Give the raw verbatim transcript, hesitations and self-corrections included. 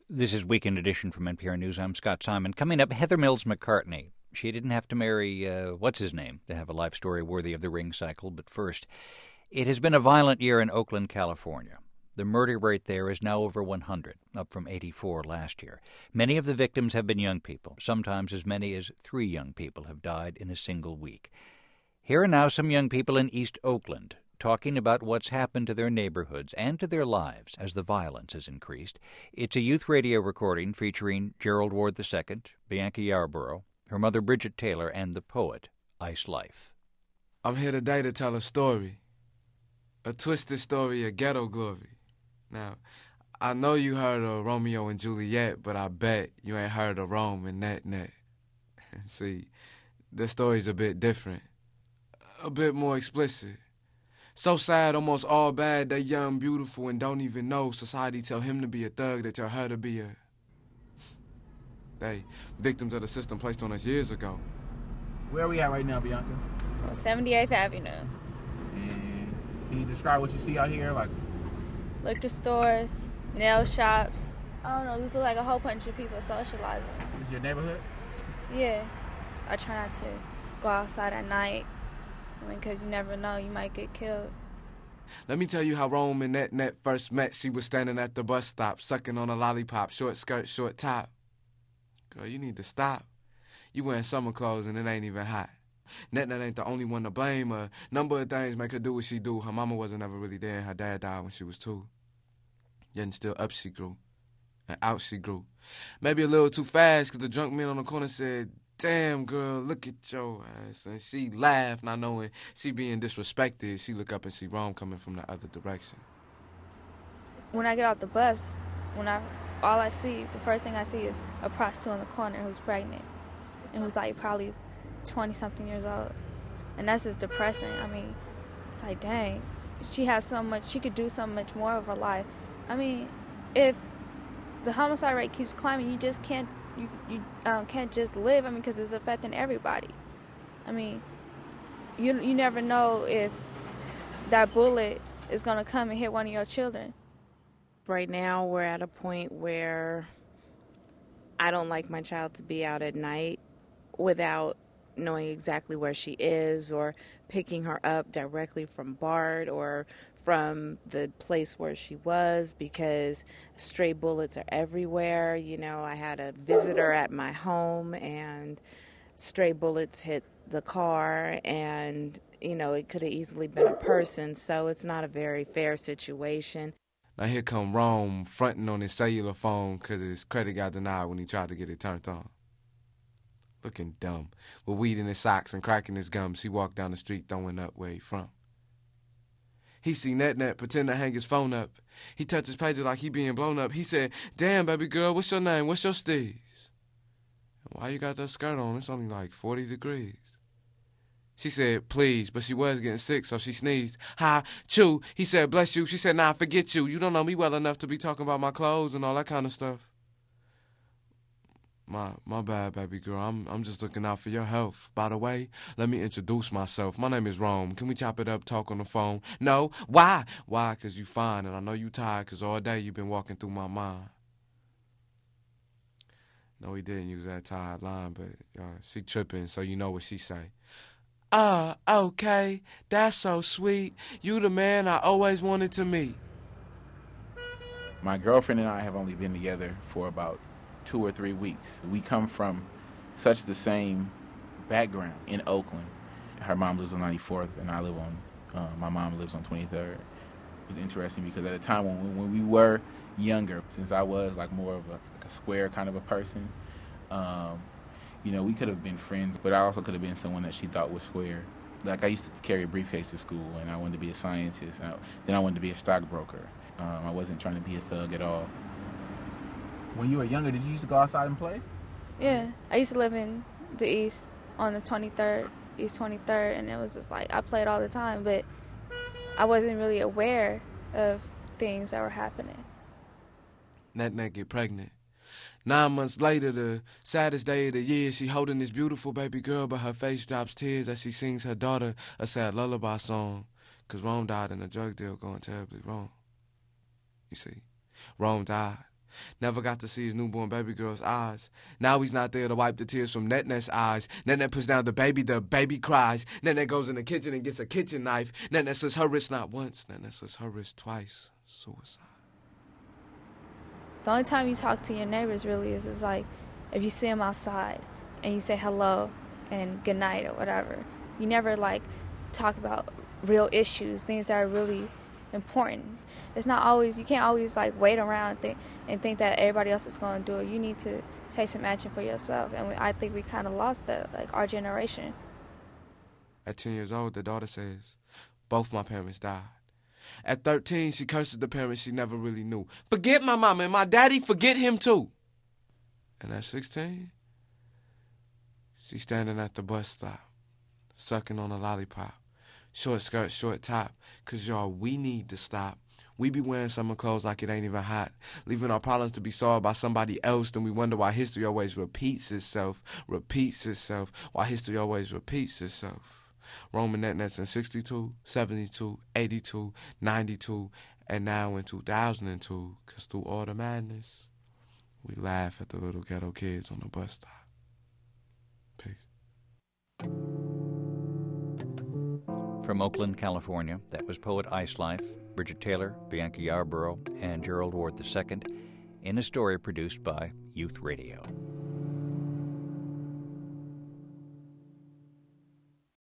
This is Weekend Edition from N P R News. I'm Scott Simon. Coming up, Heather Mills McCartney. She didn't have to marry, uh, what's-his-name, to have a life story worthy of the ring cycle. But first, it has been a violent year in Oakland, California. The murder rate there is now over one hundred, up from eighty-four last year. Many of the victims have been young people. Sometimes as many as three young people have died in a single week. Here are now some young people in East Oakland talking about what's happened to their neighborhoods and to their lives as the violence has increased. It's a youth radio recording featuring Gerald Ward the Second, Bianca Yarborough, her mother Bridget Taylor, and the poet Ice Life. I'm here today to tell a story, a twisted story of ghetto glory. Now, I know you heard of Romeo and Juliet, but I bet you ain't heard of Rome and Net Net. See, the story's a bit different, a bit more explicit. So sad, almost all bad, they young, beautiful, and don't even know. Society tell him to be a thug, they tell her to be a... They victims of the system placed on us years ago. Where are we at right now, Bianca? On seventy-eighth Avenue. And can you describe what you see out here? Like liquor stores, nail shops. I don't know, this looks like a whole bunch of people socializing. This is your neighborhood? Yeah. I try not to go outside at night. I mean, because you never know, you might get killed. Let me tell you how Rome and Net Net first met. She was standing at the bus stop, sucking on a lollipop, short skirt, short top. Girl, you need to stop. You wearing summer clothes and it ain't even hot. Net Net ain't the only one to blame. A number of things make her do what she do. Her mama wasn't ever really there, and her dad died when she was two. Yet and still up she grew, and out she grew. Maybe a little too fast, because the drunk man on the corner said, "Damn, girl, look at your ass." And she laughed, not knowing she being disrespected. She look up and see Rome coming from the other direction. When I get off the bus, when I all I see, the first thing I see is a prostitute in the corner who's pregnant and who's like probably twenty-something years old. And that's just depressing. I mean, it's like, dang, she has so much, she could do so much more of her life. I mean, if the homicide rate keeps climbing, you just can't You you um, can't just live, I mean, because it's affecting everybody. I mean, you you never know if that bullet is going to come and hit one of your children. Right now, we're at a point where I don't like my child to be out at night without knowing exactly where she is or picking her up directly from BART or from the place where she was, because stray bullets are everywhere. You know, I had a visitor at my home and stray bullets hit the car, and, you know, it could have easily been a person, so it's not a very fair situation. Now here come Rome fronting on his cellular phone because his credit got denied when he tried to get it turned on. Looking dumb, with weed in his socks and crack in his gums, he walked down the street throwing up where he from. He see Net Net pretend to hang his phone up. He touched his pager like he being blown up. He said, "Damn, baby girl, what's your name? What's your steez? Why you got that skirt on? It's only like forty degrees. She said, "Please," but she was getting sick, so she sneezed. "Hi, chew." He said, "Bless you." She said, "Nah, forget you. You don't know me well enough to be talking about my clothes and all that kind of stuff." My my bad, baby girl. I'm I'm just looking out for your health. By the way, let me introduce myself. My name is Rome. Can we chop it up, talk on the phone? No. Why? Why? Because you fine, and I know you tired because all day you've been walking through my mind. No, he didn't use that tired line, but uh, she tripping, so you know what she say. "Ah, uh, okay. That's so sweet. You the man I always wanted to meet." My girlfriend and I have only been together for about two or three weeks. We come from such the same background in Oakland. Her mom lives on ninety-fourth, and I live on, uh, my mom lives on twenty-third. It was interesting because at the time when, when we were younger, since I was like more of a, like a square kind of a person, um, you know, we could have been friends, but I also could have been someone that she thought was square. Like, I used to carry a briefcase to school, and I wanted to be a scientist. And I, then I wanted to be a stockbroker. Um, I wasn't trying to be a thug at all. When you were younger, did you used to go outside and play? Yeah. I used to live in the East on the twenty-third, East twenty-third, and it was just like, I played all the time, but I wasn't really aware of things that were happening. Net Net get pregnant. Nine months later, the saddest day of the year, she holding this beautiful baby girl, but her face drops tears as she sings her daughter a sad lullaby song, because Rome died in a drug deal going terribly wrong. You see, Rome died. Never got to see his newborn baby girl's eyes. Now he's not there to wipe the tears from Net-Net's eyes. Net-Net puts down the baby, the baby cries. Net-Net goes in the kitchen and gets a kitchen knife. Net-Net says her wrist not once. Net-Net says her wrist twice. Suicide. The only time you talk to your neighbors really is, is like if you see them outside and you say hello and good night or whatever. You never like talk about real issues, things that are really important. It's not always, you can't always like wait around and think, and think that everybody else is going to do it. You need to take some action for yourself. And we, I think we kind of lost that, like our generation. At ten years old, the daughter says, both my parents died. At thirteen, she curses the parents she never really knew. Forget my mama and my daddy, forget him too. And at sixteen, she's standing at the bus stop, sucking on a lollipop. Short skirt, short top, cause y'all, we need to stop. We be wearing summer clothes like it ain't even hot, leaving our problems to be solved by somebody else. Then we wonder why history always repeats itself, repeats itself, why history always repeats itself. Roman Net-Nets in sixty-two, seventy-two, eighty-two, ninety-two, and now in two thousand two, cause through all the madness, we laugh at the little ghetto kids on the bus stop. Peace. From Oakland, California, that was poet Ice Life, Bridget Taylor, Bianca Yarborough, and Gerald Ward the Second in a story produced by Youth Radio.